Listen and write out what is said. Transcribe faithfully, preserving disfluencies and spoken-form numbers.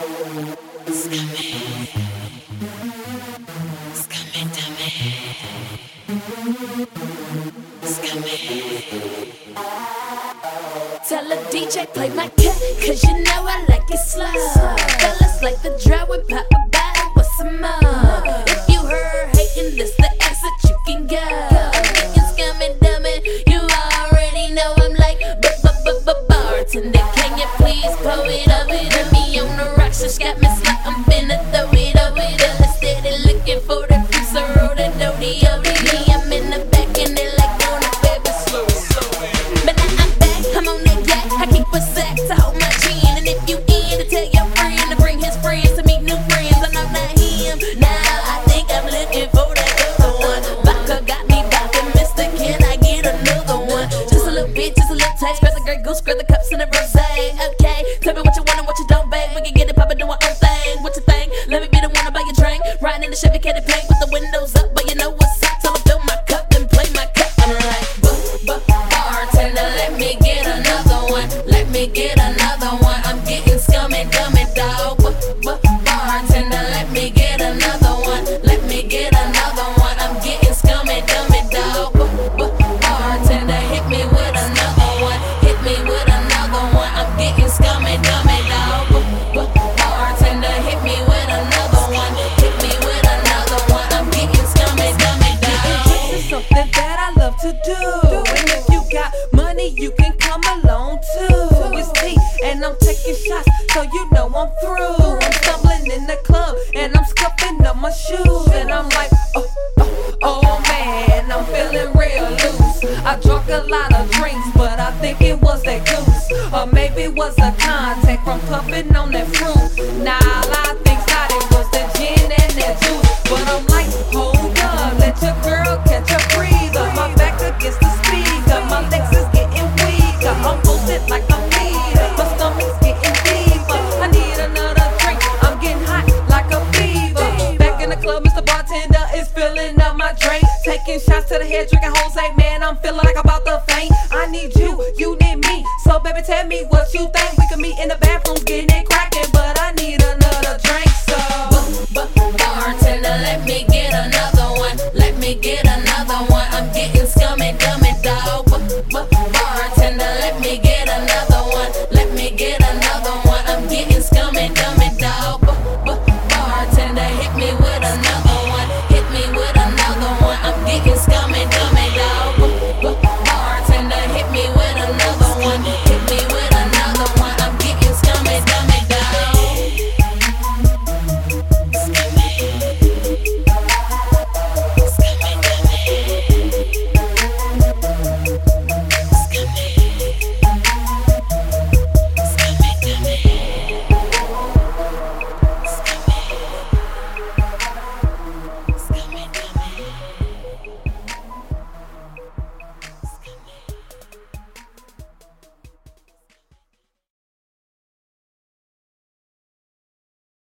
Tell a D J play my cut, cause you know I like it slow. Fellas like the dry with pop a bottle with some more. If you heard hating, this the exit you can go. I'm getting scummy dummy, you already know I'm like b-b-b-b-bartender. Can you please pour it over to me on the rocks? Just got me slap, I'm finna throw it over there. Let's steady looking for the fruits, so roll the doty over me. I'm in the back and they like on the baby slow. But now I'm back, I'm on that yak. I keep a sack to hold my chin. And if you in, to tell your friend to bring his friends to meet new friends. I know not him. Now I think I'm looking for that other one. Vodka got me bopping, mister, can I get another one? Just a little bit, just a little taste. Grab the Grey Goose, grab the cups and the rosé. Okay, tell me what you want and what you don't, babe. We can get it poppin', do our own thing. What you think? Let me be the one to buy your drink. Riding in the Chevy Caddy paint with the windows up, but you know what's up. Tell 'em fill my cup and play my cup. I'm like, bartender, let me get another one. Let me get another one. I'm getting scummy, dummy, dog. Bartender, let me get another one. Let me get another one. I'm getting scummy, dummy, dog. Bartender, hit me with another one. Hit me with another one. I'm getting scummy, dummy, dog. Bartender, hit me with another one. Hit me with another one. I'm getting scummy, dummy, dog. This is something that I love to do. And if you got money, you can come along too. It's tea, and I'm taking shots, so you know I'm through. I'm stumbling in the club, and I'm scuffing up my shoes. And I'm like, oh, oh, oh man, I'm feeling real loose. I drunk a lot of drinks, but I think it was that goose. Or maybe it was a contact from puffing on that fruit. Nah, a lot of things thought it was the gin and that juice. But I'm like, hold up, let your girl catch a breather. My back against the speaker, my legs is getting weaker. I'm posted like a leader, my stomach's getting deeper. I need another drink, I'm getting hot like a fever. Back in the club, Mister Bartender is filling up my drink. Taking shots to the head, drinking Jose, man, I'm feeling like I'm about to faint. I need you, you need me, so baby tell me what you think. We can meet in the bathroom, getting it cracking, but I need another